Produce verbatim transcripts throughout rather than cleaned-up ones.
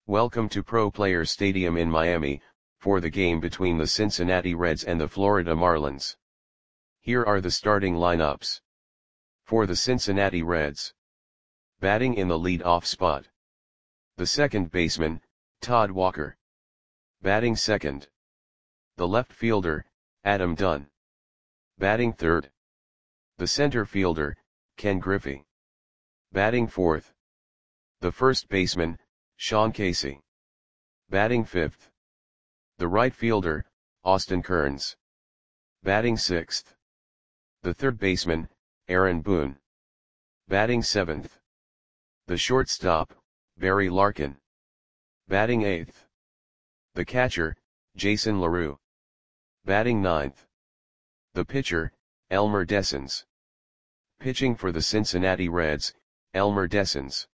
Welcome to Pro Players Stadium in Miami, for the game between the Cincinnati Reds and the Florida Marlins. Here are the starting lineups. For the Cincinnati Reds. Batting in the lead-off spot. The second baseman, Todd Walker. Batting second. The left fielder, Adam Dunn. Batting third. The center fielder, Ken Griffey. Batting fourth. The first baseman, Sean Casey. Batting fifth. The right fielder, Austin Kearns. Batting sixth. The third baseman, Aaron Boone. Batting seventh. The shortstop, Barry Larkin. Batting eighth. The catcher, Jason LaRue. Batting ninth. The pitcher, Elmer Dessens. Pitching for the Cincinnati Reds, Elmer Dessens.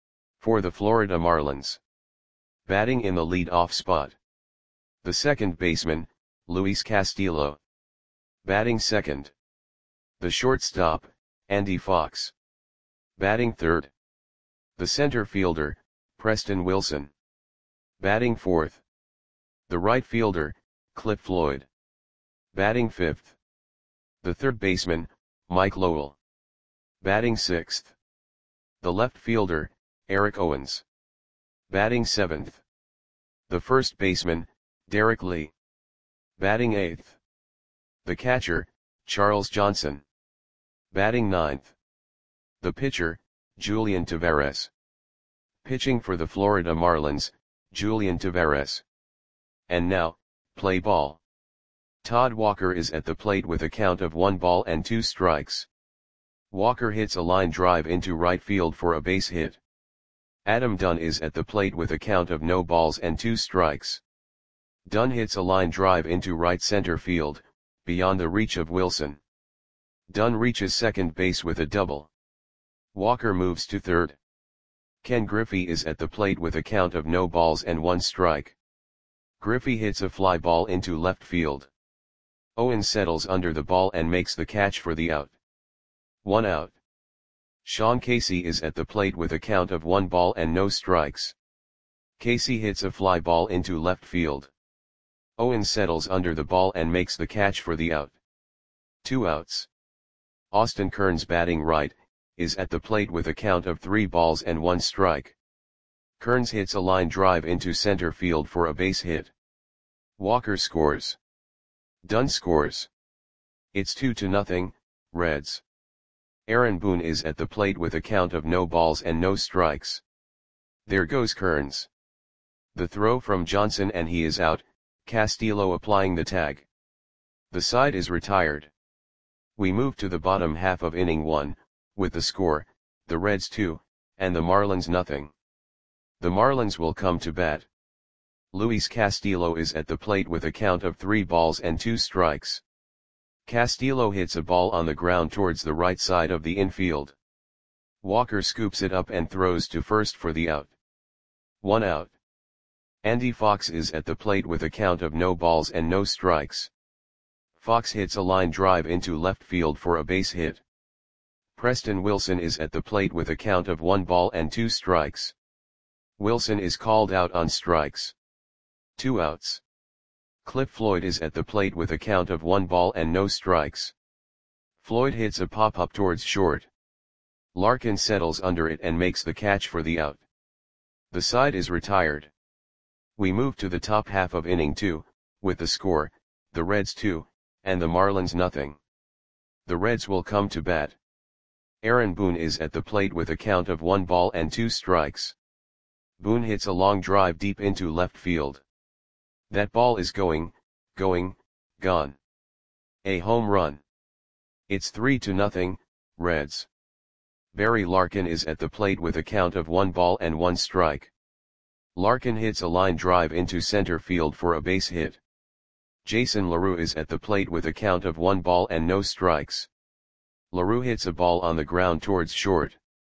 For the Florida Marlins. Batting in the lead-off spot. The second baseman, Luis Castillo. Batting second. The shortstop, Andy Fox. Batting third. The center fielder, Preston Wilson. Batting fourth. The right fielder, Cliff Floyd. Batting fifth. The third baseman, Mike Lowell. Batting sixth. The left fielder, Eric Owens. Batting seventh. The first baseman, Derek Lee. Batting eighth. The catcher, Charles Johnson. Batting ninth. The pitcher, Julian Taveras. Pitching for the Florida Marlins, Julian Taveras. And now, play ball. Todd Walker is at the plate with a count of one ball and two strikes. Walker hits a line drive into right field for a base hit. Adam Dunn is at the plate with a count of no balls and two strikes. Dunn hits a line drive into right center field, beyond the reach of Wilson. Dunn reaches second base with a double. Walker moves to third. Ken Griffey is at the plate with a count of no balls and one strike. Griffey hits a fly ball into left field. Owens settles under the ball and makes the catch for the out. One out. Sean Casey is at the plate with a count of one ball and no strikes. Casey hits a fly ball into left field. Owens settles under the ball and makes the catch for the out. Two outs. Austin Kearns, batting right, is at the plate with a count of three balls and one strike. Kearns hits a line drive into center field for a base hit. Walker scores. Dunn scores. It's two to nothing, Reds. Aaron Boone is at the plate with a count of no balls and no strikes. There goes Kearns. The throw from Johnson and he is out, Castillo applying the tag. The side is retired. We move to the bottom half of inning one, with the score, the Reds two, and the Marlins nothing. The Marlins will come to bat. Luis Castillo is at the plate with a count of three balls and two strikes. Castillo hits a ball on the ground towards the right side of the infield. Walker scoops it up and throws to first for the out. One out. Andy Fox is at the plate with a count of no balls and no strikes. Fox hits a line drive into left field for a base hit. Preston Wilson is at the plate with a count of one ball and two strikes. Wilson is called out on strikes. Two outs. Cliff Floyd is at the plate with a count of one ball and no strikes. Floyd hits a pop-up towards short. Larkin settles under it and makes the catch for the out. The side is retired. We move to the top half of inning two, with the score, the Reds two, and the Marlins nothing. The Reds will come to bat. Aaron Boone is at the plate with a count of one ball and two strikes. Boone hits a long drive deep into left field. That ball is going, going, gone. A home run. It's three to nothing, Reds. Barry Larkin is at the plate with a count of one ball and one strike. Larkin hits a line drive into center field for a base hit. Jason LaRue is at the plate with a count of one ball and no strikes. LaRue hits a ball on the ground towards short.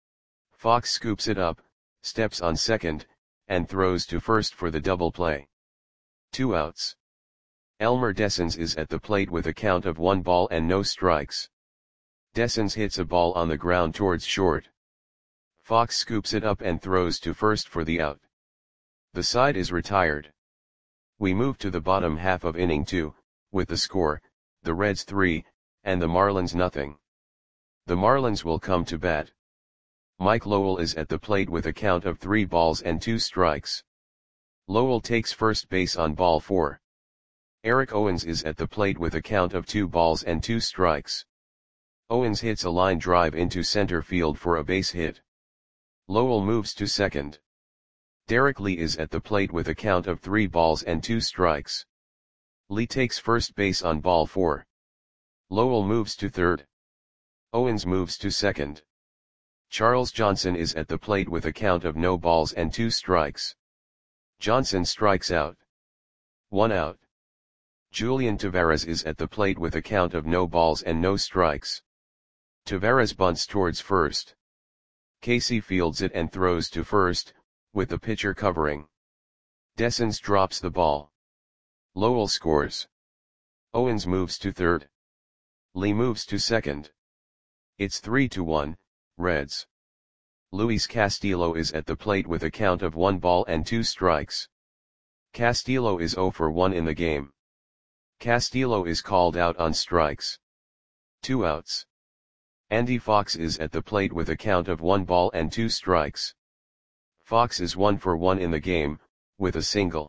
Fox scoops it up, steps on second, and throws to first for the double play. Two outs. Elmer Dessens is at the plate with a count of one ball and no strikes. Dessens hits a ball on the ground towards short. Fox scoops it up and throws to first for the out. The side is retired. We move to the bottom half of inning two, with the score, the Reds three, and the Marlins nothing. The Marlins will come to bat. Mike Lowell is at the plate with a count of three balls and two strikes. Lowell takes first base on ball four. Eric Owens is at the plate with a count of two balls and two strikes. Owens hits a line drive into center field for a base hit. Lowell moves to second. Derek Lee is at the plate with a count of three balls and two strikes. Lee takes first base on ball four. Lowell moves to third. Owens moves to second. Charles Johnson is at the plate with a count of no balls and two strikes. Johnson strikes out. One out. Julian Taveras is at the plate with a count of no balls and no strikes. Taveras bunts towards first. Casey fields it and throws to first, with the pitcher covering. Dessens drops the ball. Lowell scores. Owens moves to third. Lee moves to second. It's three to one, Reds. Luis Castillo is at the plate with a count of one ball and two strikes. Castillo is zero for one in the game. Castillo is called out on strikes. Two outs. Andy Fox is at the plate with a count of one ball and two strikes. Fox is one for one in the game, with a single.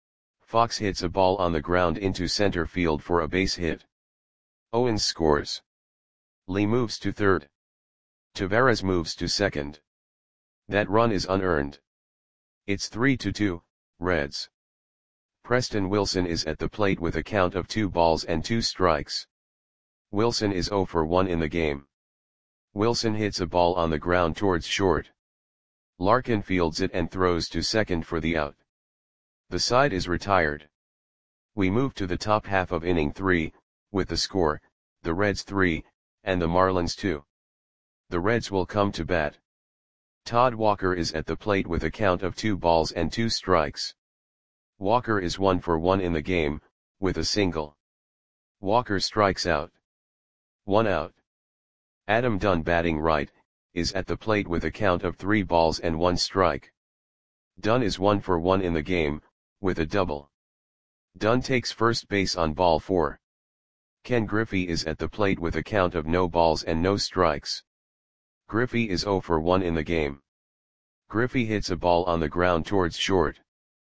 Fox hits a ball on the ground into center field for a base hit. Owens scores. Lee moves to third. Taveras moves to second. That run is unearned. It's three to two, Reds. Preston Wilson is at the plate with a count of two balls and two strikes. Wilson is zero for one in the game. Wilson hits a ball on the ground towards short. Larkin fields it and throws to second for the out. The side is retired. We move to the top half of inning three, with the score, the Reds three, and the Marlins two. The Reds will come to bat. Todd Walker is at the plate with a count of two balls and two strikes. Walker is one for one in the game, with a single. Walker strikes out. One out. Adam Dunn, batting right, is at the plate with a count of three balls and one strike. Dunn is one for one in the game, with a double. Dunn takes first base on ball four. Ken Griffey is at the plate with a count of no balls and no strikes. Griffey is zero for one in the game. Griffey hits a ball on the ground towards short.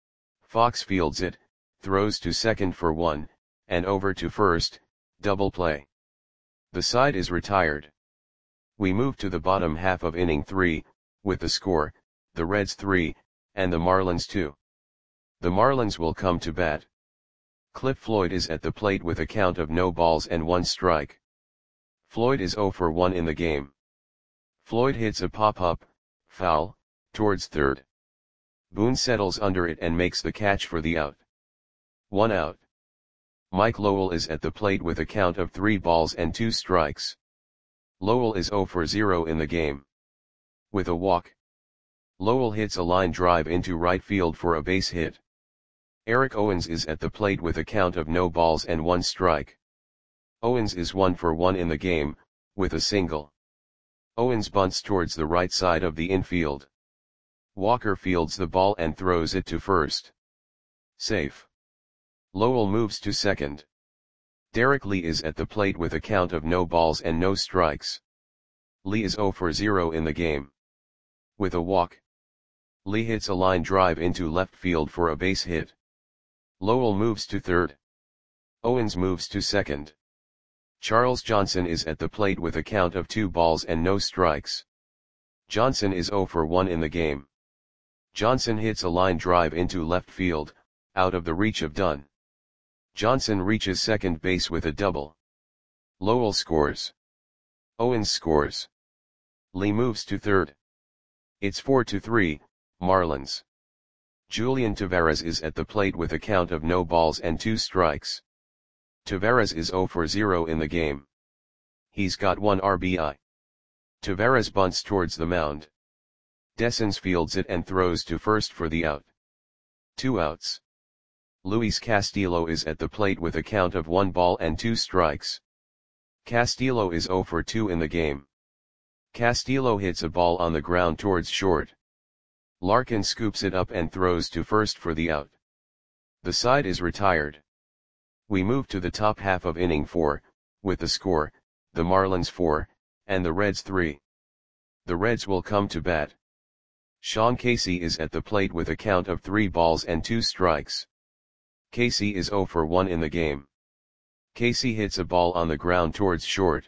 Fox fields it, throws to second for one, and over to first, double play. The side is retired. We move to the bottom half of inning three, with the score, the Reds three, and the Marlins two. The Marlins will come to bat. Cliff Floyd is at the plate with a count of no balls and one strike. Floyd is zero for one in the game. Floyd hits a pop-up, foul, towards third. Boone settles under it and makes the catch for the out. One out. Mike Lowell is at the plate with a count of three balls and two strikes. Lowell is zero for zero in the game. With a walk. Lowell hits a line drive into right field for a base hit. Eric Owens is at the plate with a count of no balls and one strike. Owens is one for one in the game, with a single. Owens bunts towards the right side of the infield. Walker fields the ball and throws it to first. Safe. Lowell moves to second. Derek Lee is at the plate with a count of no balls and no strikes. Lee is zero for zero in the game. With a walk. Lee hits a line drive into left field for a base hit. Lowell moves to third. Owens moves to second. Charles Johnson is at the plate with a count of two balls and no strikes. Johnson is zero for one in the game. Johnson hits a line drive into left field, out of the reach of Dunn. Johnson reaches second base with a double. Lowell scores. Owens scores. Lee moves to third. It's four to three, Marlins. Julian Taveras is at the plate with a count of no balls and two strikes. Taveras is zero for zero in the game. He's got one R B I. Taveras bunts towards the mound. Dessens fields it and throws to first for the out. Two outs. Luis Castillo is at the plate with a count of one ball and two strikes. Castillo is zero for two in the game. Castillo hits a ball on the ground towards short. Larkin scoops it up and throws to first for the out. The side is retired. We move to the top half of inning four, with the score, the Marlins four, and the Reds three. The Reds will come to bat. Sean Casey is at the plate with a count of three balls and two strikes. Casey is oh for one in the game. Casey hits a ball on the ground towards short.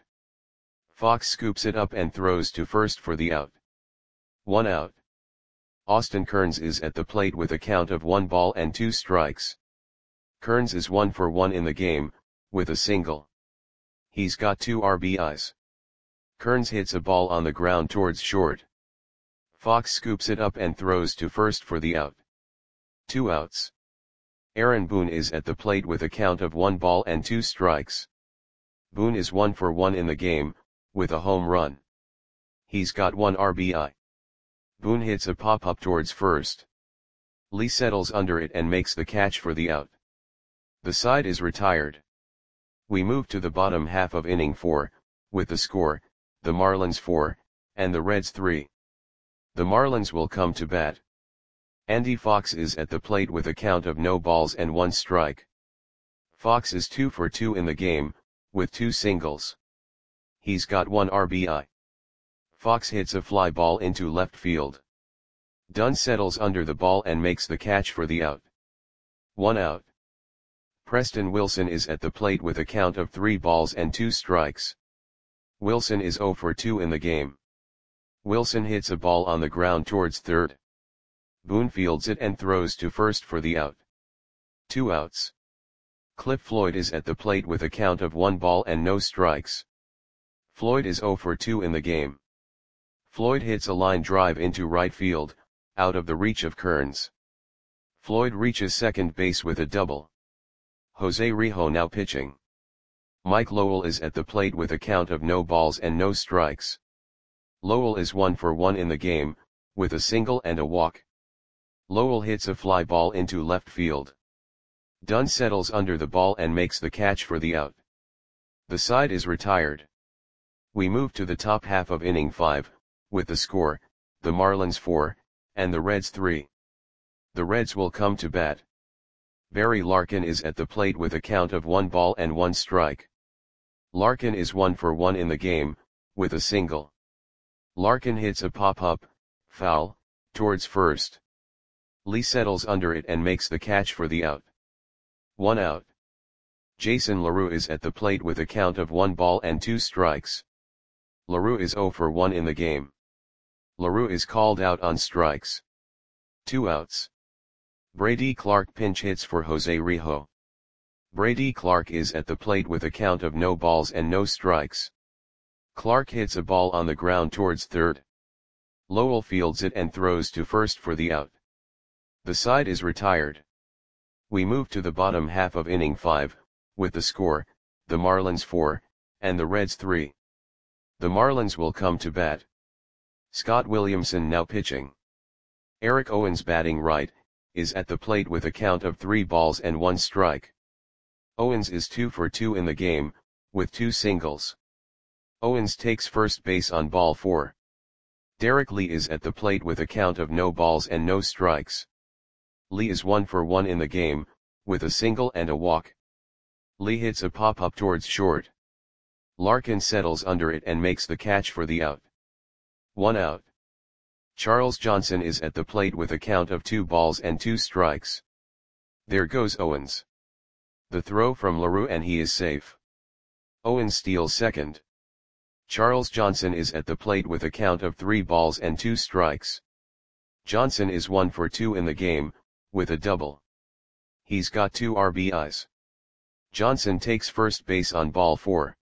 Fox scoops it up and throws to first for the out. One out. Austin Kearns is at the plate with a count of one ball and two strikes. Kearns is one for one in the game, with a single. He's got two R B Is. Kearns hits a ball on the ground towards short. Fox scoops it up and throws to first for the out. Two outs. Aaron Boone is at the plate with a count of one ball and two strikes. Boone is one for one in the game, with a home run. He's got one R B I. Boone hits a pop-up towards first. Lee settles under it and makes the catch for the out. The side is retired. We move to the bottom half of inning four, with the score, the Marlins four, and the Reds three. The Marlins will come to bat. Andy Fox is at the plate with a count of no balls and one strike. Fox is two for two in the game, with two singles. He's got one R B I. Fox hits a fly ball into left field. Dunn settles under the ball and makes the catch for the out. One out. Preston Wilson is at the plate with a count of three balls and two strikes. Wilson is oh for two in the game. Wilson hits a ball on the ground towards third. Boone fields it and throws to first for the out. Two outs. Cliff Floyd is at the plate with a count of one ball and no strikes. Floyd is oh for two in the game. Floyd hits a line drive into right field, out of the reach of Kearns. Floyd reaches second base with a double. Jose Rijo now pitching. Mike Lowell is at the plate with a count of no balls and no strikes. Lowell is one for one in the game, with a single and a walk. Lowell hits a fly ball into left field. Dunn settles under the ball and makes the catch for the out. The side is retired. We move to the top half of inning five, with the score, the Marlins four, and the Reds three. The Reds will come to bat. Barry Larkin is at the plate with a count of one ball and one strike. Larkin is one for one in the game, with a single. Larkin hits a pop-up, foul, towards first. Lee settles under it and makes the catch for the out. One out. Jason LaRue is at the plate with a count of one ball and two strikes. LaRue is oh for one in the game. LaRue is called out on strikes. Two outs. Brady Clark pinch hits for Jose Rijo. Brady Clark is at the plate with a count of no balls and no strikes. Clark hits a ball on the ground towards third. Lowell fields it and throws to first for the out. The side is retired. We move to the bottom half of inning five, with the score, the Marlins four, and the Reds three. The Marlins will come to bat. Scott Williamson now pitching. Eric Owens batting right, is at the plate with a count of three balls and one strike. Owens is two for two in the game, with two singles. Owens takes first base on ball four. Derek Lee is at the plate with a count of no balls and no strikes. Lee is one for one in the game, with a single and a walk. Lee hits a pop-up towards short. Larkin settles under it and makes the catch for the out. One out. Charles Johnson is at the plate with a count of two balls and two strikes. There goes Owens. The throw from LaRue and he is safe. Owens steals second. Charles Johnson is at the plate with a count of three balls and two strikes. Johnson is one for two in the game, with a double. He's got two R B Is. Johnson takes first base on ball four.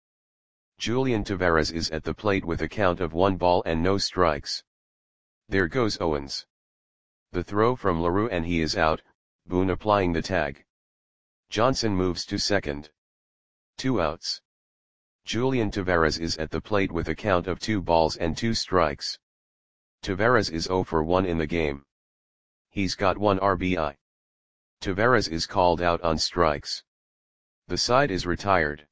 Julian Taveras is at the plate with a count of one ball and no strikes. There goes Owens. The throw from LaRue and he is out, Boone applying the tag. Johnson moves to second. Two outs. Julian Taveras is at the plate with a count of two balls and two strikes. Taveras is oh for one in the game. He's got one R B I. Taveras is called out on strikes. The side is retired.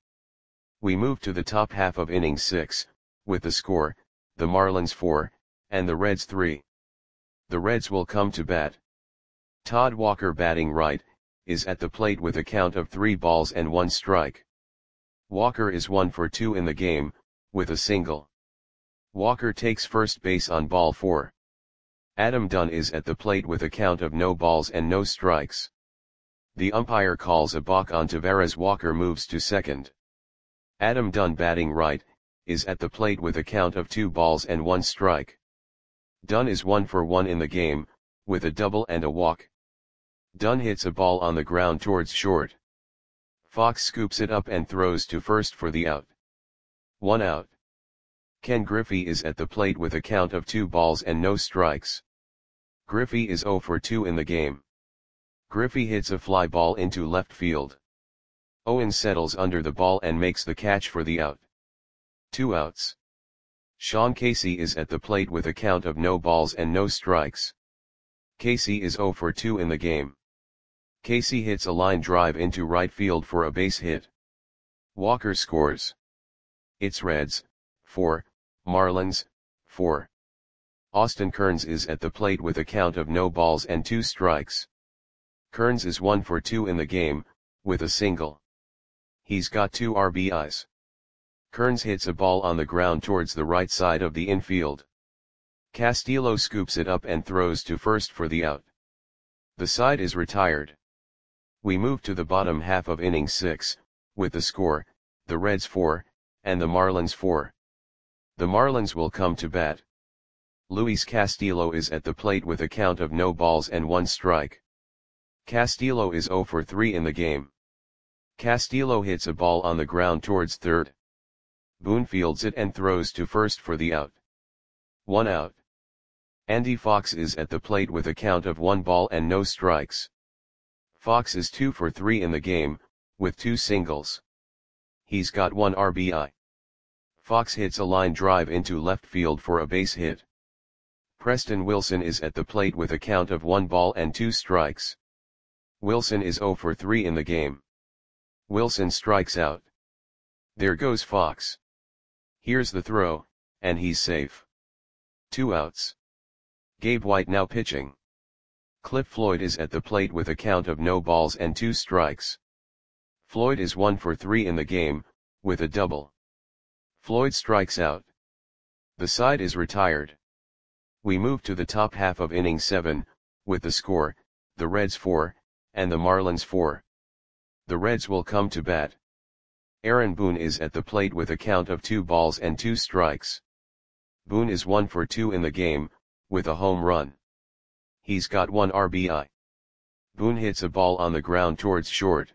We move to the top half of inning six, with the score, the Marlins four, and the Reds three. The Reds will come to bat. Todd Walker batting right, is at the plate with a count of three balls and one strike. Walker is one for two in the game, with a single. Walker takes first base on ball four. Adam Dunn is at the plate with a count of no balls and no strikes. The umpire calls a balk on Taveras. Walker moves to second. Adam Dunn batting right, is at the plate with a count of two balls and one strike. Dunn is one for one in the game, with a double and a walk. Dunn hits a ball on the ground towards short. Fox scoops it up and throws to first for the out. One out. Ken Griffey is at the plate with a count of two balls and no strikes. Griffey is zero for two in the game. Griffey hits a fly ball into left field. Owens settles under the ball and makes the catch for the out. Two outs. Sean Casey is at the plate with a count of no balls and no strikes. Casey is zero for two in the game. Casey hits a line drive into right field for a base hit. Walker scores. It's Reds, four, Marlins, four. Austin Kearns is at the plate with a count of no balls and two strikes. Kearns is one for two in the game, with a single. He's got two R B Is. Kearns hits a ball on the ground towards the right side of the infield. Castillo scoops it up and throws to first for the out. The side is retired. We move to the bottom half of inning six, with the score, the Reds four, and the Marlins four. The Marlins will come to bat. Luis Castillo is at the plate with a count of no balls and one strike. Castillo is zero for three in the game. Castillo hits a ball on the ground towards third. Boone fields it and throws to first for the out. One out. Andy Fox is at the plate with a count of one ball and no strikes. Fox is two for three in the game, with two singles. He's got one R B I. Fox hits a line drive into left field for a base hit. Preston Wilson is at the plate with a count of one ball and two strikes. Wilson is zero for three in the game. Wilson strikes out. There goes Fox. Here's the throw, and he's safe. Two outs. Gabe White now pitching. Cliff Floyd is at the plate with a count of no balls and two strikes. Floyd is one for three in the game, with a double. Floyd strikes out. The side is retired. We move to the top half of inning seven, with the score, the Reds four, and the Marlins four. The Reds will come to bat. Aaron Boone is at the plate with a count of two balls and two strikes. Boone is one for two in the game, with a home run. He's got one R B I. Boone hits a ball on the ground towards short.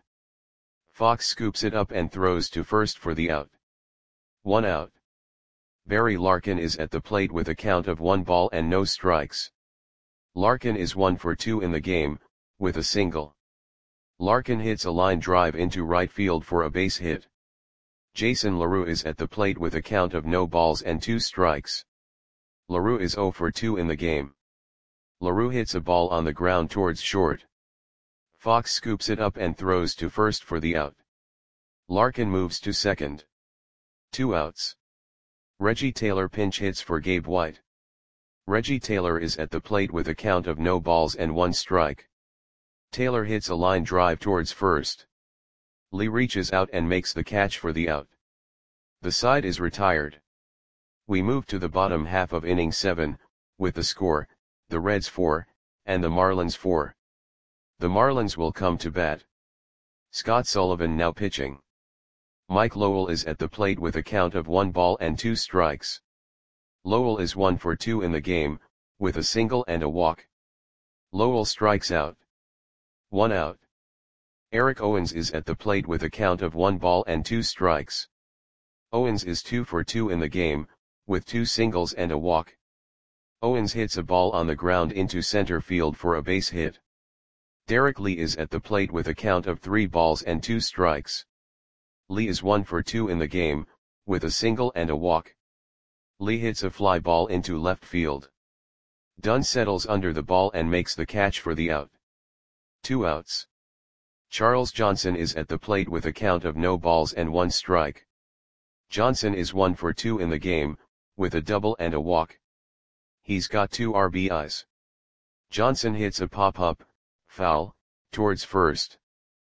Fox scoops it up and throws to first for the out. One out. Barry Larkin is at the plate with a count of one ball and no strikes. Larkin is one for two in the game, with a single. Larkin hits a line drive into right field for a base hit. Jason LaRue is at the plate with a count of no balls and two strikes. LaRue is zero for two in the game. LaRue hits a ball on the ground towards short. Fox scoops it up and throws to first for the out. Larkin moves to second. Two outs. Reggie Taylor pinch hits for Gabe White. Reggie Taylor is at the plate with a count of no balls and one strike. Taylor hits a line drive towards first. Lee reaches out and makes the catch for the out. The side is retired. We move to the bottom half of inning seven, with the score, the Reds four, and the Marlins four. The Marlins will come to bat. Scott Sullivan now pitching. Mike Lowell is at the plate with a count of one ball and two strikes. Lowell is one for two in the game, with a single and a walk. Lowell strikes out. One out. Eric Owens is at the plate with a count of one ball and two strikes. Owens is two for two in the game, with two singles and a walk. Owens hits a ball on the ground into center field for a base hit. Derek Lee is at the plate with a count of three balls and two strikes. Lee is one for two in the game, with a single and a walk. Lee hits a fly ball into left field. Dunn settles under the ball and makes the catch for the out. Two outs. Charles Johnson is at the plate with a count of no balls and one strike. Johnson is one for two in the game, with a double and a walk. He's got two R B Is. Johnson hits a pop-up, foul, towards first.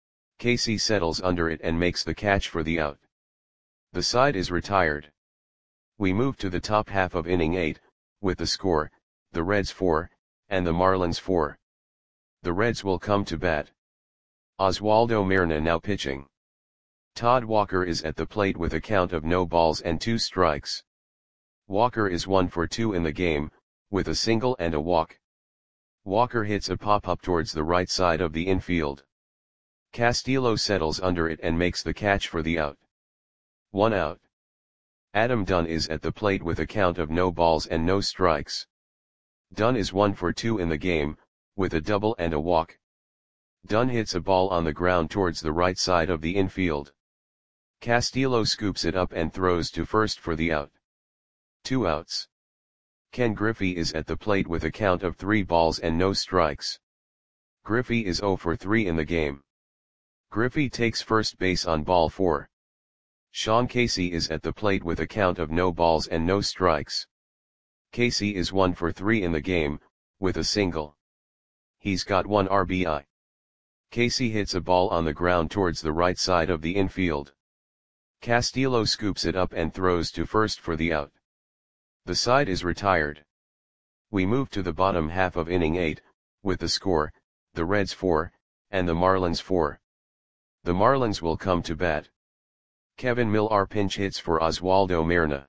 Casey settles under it and makes the catch for the out. The side is retired. We move to the top half of inning eight, with the score, the Reds four, and the Marlins four. The Reds will come to bat. Oswaldo Merna now pitching. Todd Walker is at the plate with a count of no balls and two strikes. Walker is one for two in the game, with a single and a walk. Walker hits a pop-up towards the right side of the infield. Castillo settles under it and makes the catch for the out. One out. Adam Dunn is at the plate with a count of no balls and no strikes. Dunn is one for two in the game, with a double and a walk. Dunn hits a ball on the ground towards the right side of the infield. Castillo scoops it up and throws to first for the out. Two outs. Ken Griffey is at the plate with a count of three balls and no strikes. Griffey is zero for three in the game. Griffey takes first base on ball four. Sean Casey is at the plate with a count of no balls and no strikes. Casey is one for three in the game, with a single. He's got one R B I. Casey hits a ball on the ground towards the right side of the infield. Castillo scoops it up and throws to first for the out. The side is retired. We move to the bottom half of inning eight, with the score, the Reds four, and the Marlins four. The Marlins will come to bat. Kevin Millar pinch hits for Oswaldo Merna.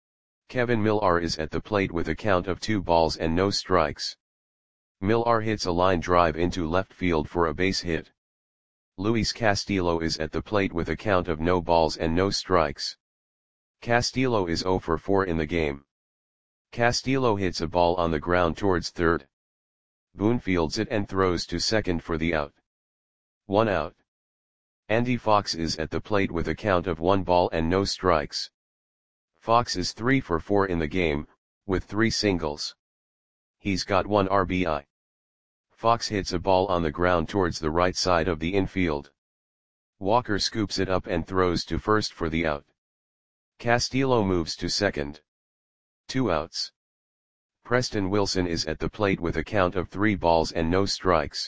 Kevin Millar is at the plate with a count of two balls and no strikes. Millar hits a line drive into left field for a base hit. Luis Castillo is at the plate with a count of no balls and no strikes. Castillo is zero for four in the game. Castillo hits a ball on the ground towards third. Boone fields it and throws to second for the out. One out. Andy Fox is at the plate with a count of one ball and no strikes. Fox is three for four in the game, with three singles. He's got one R B I. Fox hits a ball on the ground towards the right side of the infield. Walker scoops it up and throws to first for the out. Castillo moves to second. Two outs. Preston Wilson is at the plate with a count of three balls and no strikes.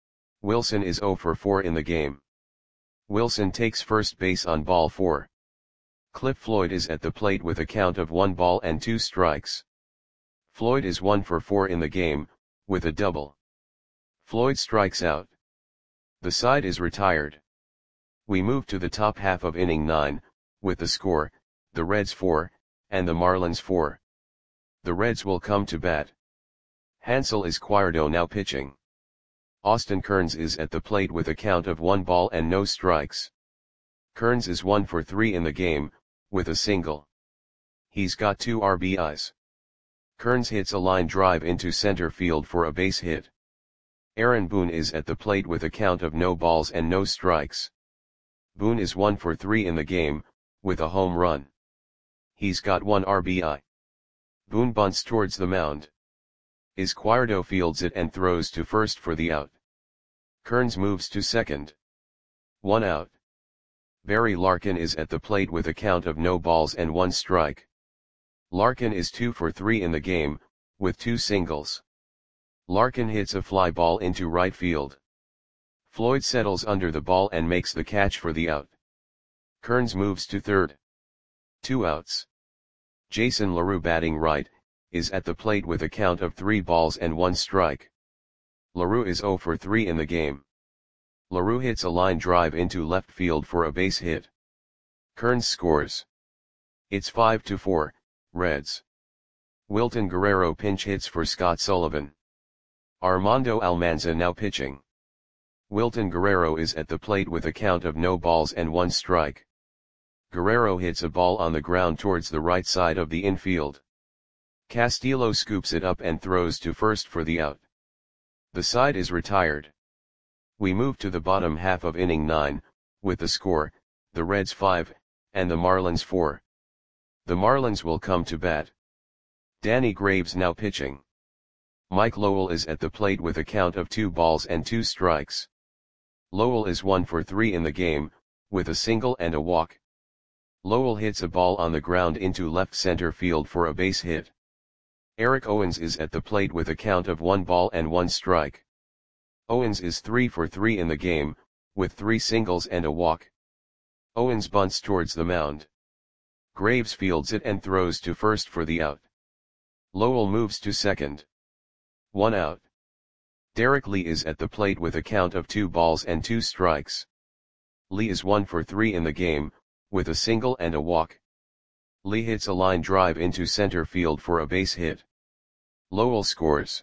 Wilson is zero for four in the game. Wilson takes first base on ball four. Cliff Floyd is at the plate with a count of one ball and two strikes. Floyd is one for four in the game, with a double. Floyd strikes out. The side is retired. We move to the top half of inning nine, with the score, the Reds four, and the Marlins four. The Reds will come to bat. Hansel Izquierdo now pitching. Austin Kearns is at the plate with a count of one ball and no strikes. Kearns is one for three in the game, with a single. He's got two R B Is. Kearns hits a line drive into center field for a base hit. Aaron Boone is at the plate with a count of no balls and no strikes. Boone is one for three in the game, with a home run. He's got one R B I. Boone bunts towards the mound. Izquierdo fields it and throws to first for the out. Kearns moves to second. One out. Barry Larkin is at the plate with a count of no balls and one strike. Larkin is two for three in the game, with two singles. Larkin hits a fly ball into right field. Floyd settles under the ball and makes the catch for the out. Kearns moves to third. Two outs. Jason LaRue batting right, is at the plate with a count of three balls and one strike. LaRue is zero for three in the game. LaRue hits a line drive into left field for a base hit. Kearns scores. It's five to four, Reds. Wilton Guerrero pinch hits for Scott Sullivan. Armando Almanza now pitching. Wilton Guerrero is at the plate with a count of no balls and one strike. Guerrero hits a ball on the ground towards the right side of the infield. Castillo scoops it up and throws to first for the out. The side is retired. We move to the bottom half of inning nine, with the score, the Reds five, and the Marlins four. The Marlins will come to bat. Danny Graves now pitching. Mike Lowell is at the plate with a count of two balls and two strikes. Lowell is one for three in the game, with a single and a walk. Lowell hits a ball on the ground into left center field for a base hit. Eric Owens is at the plate with a count of one ball and one strike. Owens is three for three in the game, with three singles and a walk. Owens bunts towards the mound. Graves fields it and throws to first for the out. Lowell moves to second. One out. Derek Lee is at the plate with a count of two balls and two strikes. Lee is one for three in the game, with a single and a walk. Lee hits a line drive into center field for a base hit. Lowell scores.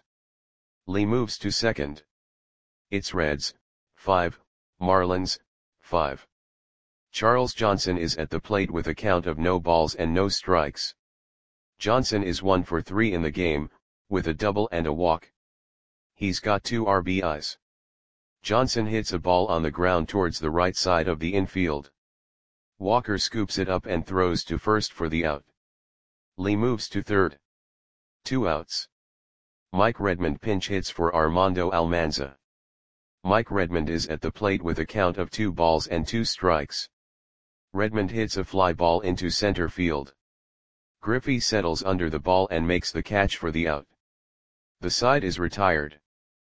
Lee moves to second. It's Reds, five, Marlins, five. Charles Johnson is at the plate with a count of no balls and no strikes. Johnson is one for three in the game, with a double and a walk. He's got two R B Is. Johnson hits a ball on the ground towards the right side of the infield. Walker scoops it up and throws to first for the out. Lee moves to third. Two outs. Mike Redmond pinch hits for Armando Almanza. Mike Redmond is at the plate with a count of two balls and two strikes. Redmond hits a fly ball into center field. Griffey settles under the ball and makes the catch for the out. The side is retired.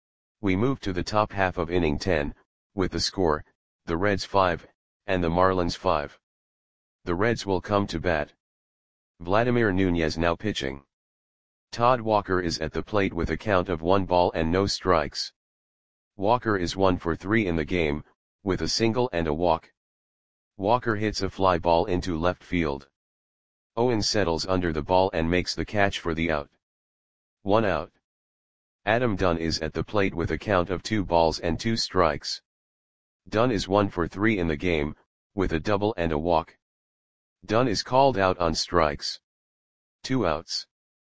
We move to the top half of inning ten, with the score, the Reds five, and the Marlins five. The Reds will come to bat. Vladimir Nunez now pitching. Todd Walker is at the plate with a count of one ball and no strikes. Walker is one for three in the game, with a single and a walk. Walker hits a fly ball into left field. Owens settles under the ball and makes the catch for the out. One out. Adam Dunn is at the plate with a count of two balls and two strikes. Dunn is one for three in the game, with a double and a walk. Dunn is called out on strikes. Two outs.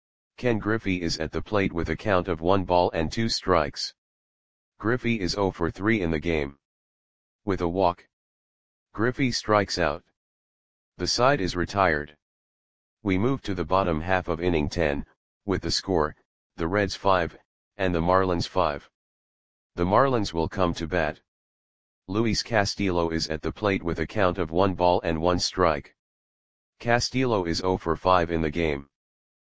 Ken Griffey is at the plate with a count of one ball and two strikes. Griffey is zero for three in the game. With a walk. Griffey strikes out. The side is retired. We move to the bottom half of inning ten, with the score, the Reds five, and the Marlins five. The Marlins will come to bat. Luis Castillo is at the plate with a count of one ball and one strike. Castillo is zero for five in the game.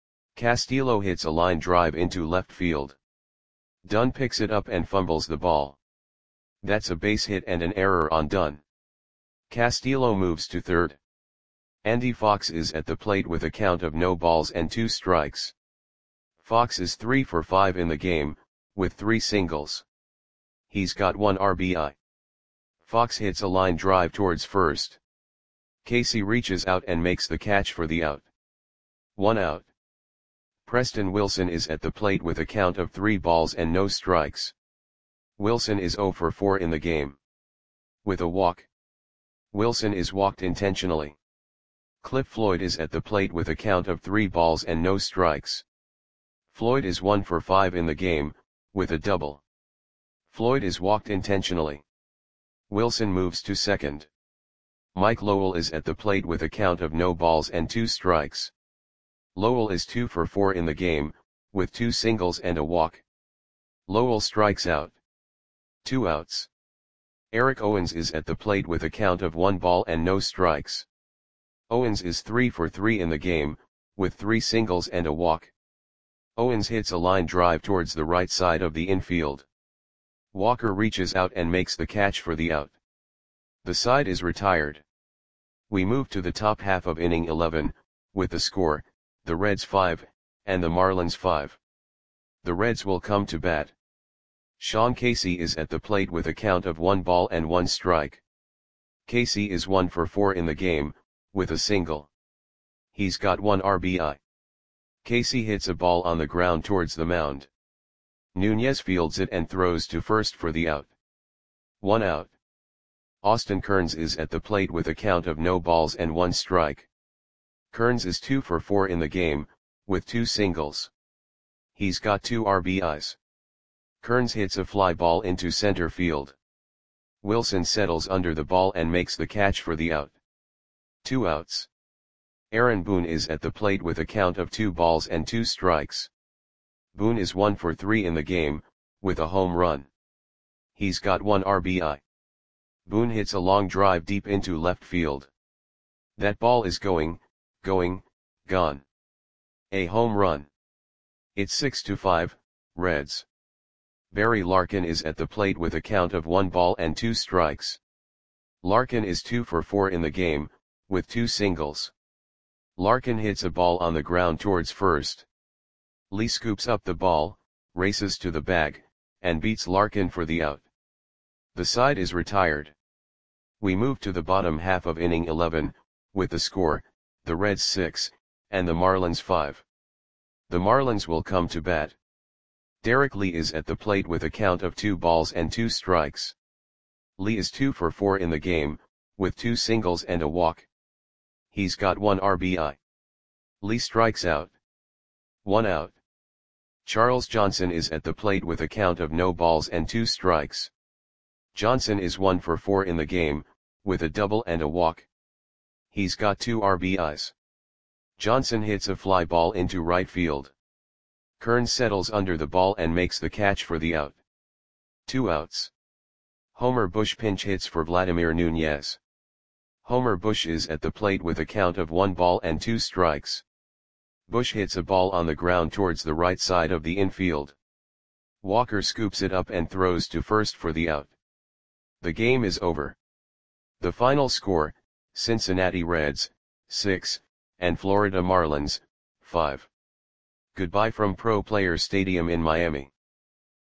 Castillo hits a line drive into left field. Dunn picks it up and fumbles the ball. That's a base hit and an error on Dunn. Castillo moves to third. Andy Fox is at the plate with a count of no balls and two strikes. Fox is three for five in the game, with three singles. He's got one R B I. Fox hits a line drive towards first. Casey reaches out and makes the catch for the out. One out. Preston Wilson is at the plate with a count of three balls and no strikes. Wilson is zero for four in the game. With a walk. Wilson is walked intentionally. Cliff Floyd is at the plate with a count of three balls and no strikes. Floyd is one for five in the game, with a double. Floyd is walked intentionally. Wilson moves to second. Mike Lowell is at the plate with a count of no balls and two strikes. Lowell is two for four in the game, with two singles and a walk. Lowell strikes out. Two outs. Eric Owens is at the plate with a count of one ball and no strikes. Owens is three for three in the game, with three singles and a walk. Owens hits a line drive towards the right side of the infield. Walker reaches out and makes the catch for the out. The side is retired. We move to the top half of inning eleven, with the score, the Reds five, and the Marlins five. The Reds will come to bat. Sean Casey is at the plate with a count of one ball and one strike. Casey is one for four in the game, with a single. He's got one R B I. Casey hits a ball on the ground towards the mound. Nunez fields it and throws to first for the out. One out. Austin Kearns is at the plate with a count of no balls and one strike. Kearns is two for four in the game, with two singles. He's got two R B Is. Kearns hits a fly ball into center field. Wilson settles under the ball and makes the catch for the out. Two outs. Aaron Boone is at the plate with a count of two balls and two strikes. Boone is one for three in the game, with a home run. He's got one R B I. Boone hits a long drive deep into left field. That ball is going, going, gone. A home run. It's six to five, Reds. Barry Larkin is at the plate with a count of one ball and two strikes. Larkin is two for four in the game, with two singles. Larkin hits a ball on the ground towards first. Lee scoops up the ball, races to the bag, and beats Larkin for the out. The side is retired. We move to the bottom half of inning eleven, with the score, the Reds six, and the Marlins five. The Marlins will come to bat. Derek Lee is at the plate with a count of two balls and two strikes. Lee is two for four in the game, with two singles and a walk. He's got one R B I. Lee strikes out. One out. Charles Johnson is at the plate with a count of no balls and two strikes. Johnson is one for four in the game, with a double and a walk. He's got two R B Is. Johnson hits a fly ball into right field. Kern settles under the ball and makes the catch for the out. Two outs. Homer Bush pinch hits for Vladimir Nunez. Homer Bush is at the plate with a count of one ball and two strikes. Bush hits a ball on the ground towards the right side of the infield. Walker scoops it up and throws to first for the out. The game is over. The final score, Cincinnati Reds, six, and Florida Marlins, five. Goodbye from Pro Players Stadium in Miami.